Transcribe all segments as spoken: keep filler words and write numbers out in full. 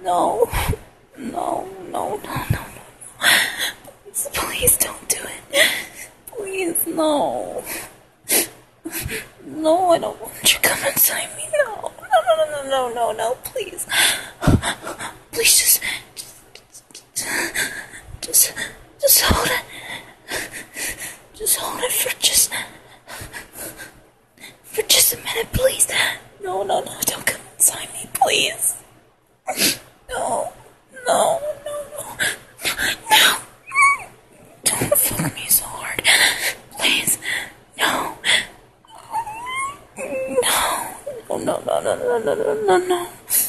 No, no, no, no, no, no. Please, please don't do it. Please, no. No, I don't want you to come inside me. No, no, no, no, no, no, no, please. Please just, just, just, just hold it. Just hold it for just, for just a minute, please. No, no, no, don't come inside me, please. No, no, no, no, no. Don't fuck me so hard. Please, no. No, no, no, no, no, no, no, no, no.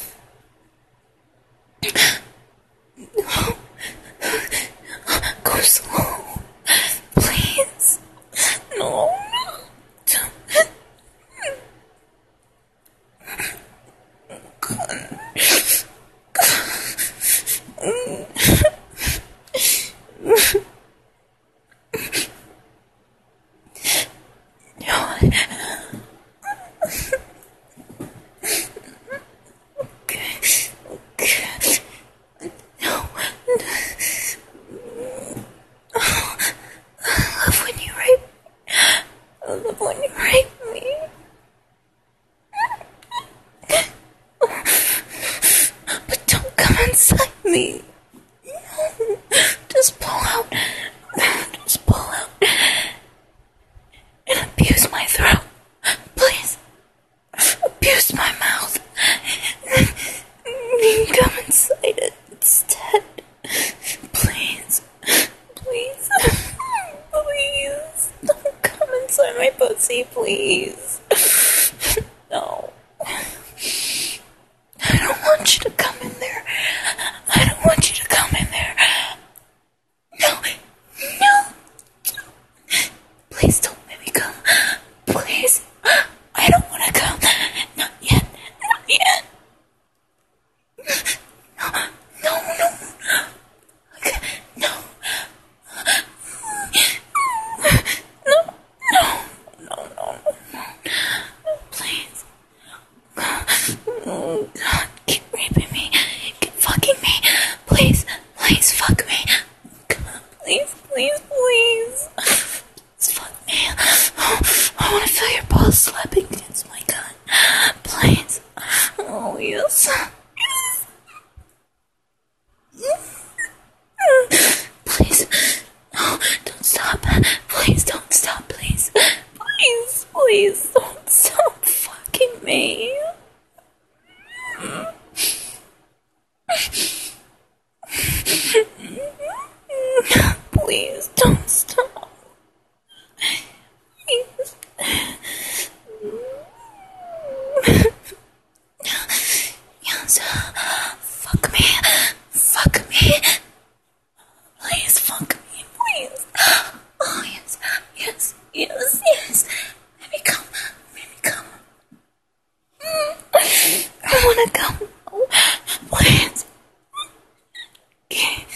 Go slow. Please. No. Inside me. Just pull out. Just pull out. And abuse my throat. Please. Abuse my mouth. Come inside it instead. Please. Please. Please. Don't come inside my pussy, please. No. I don't want you to come in there. I don't want you to come in there. No. No. Please don't let me come. Please. I don't want to come. Not yet. Not yet. No. No, no. Okay. No. No. No. No, no, no. Please. Oh, God, keep raping me. Keep fucking me. Please, please fuck me. Come on, please, please, please. Please fuck me. Oh, I want to feel your balls slapping against my gun. Please. Oh, yes. Yes. Please. Oh, don't stop. Please don't stop, please. Please, please don't stop fucking me. Please don't stop. Please. Yes. Fuck me. Fuck me. Please fuck me. Please. Oh, yes. Yes. Yes. Yes. Let me come. Let me come. I wanna come. Please. Okay.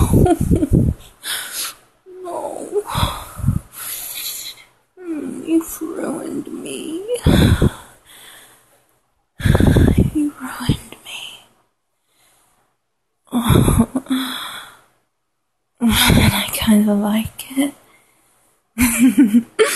No. You've ruined me. You ruined me. And I kinda like it.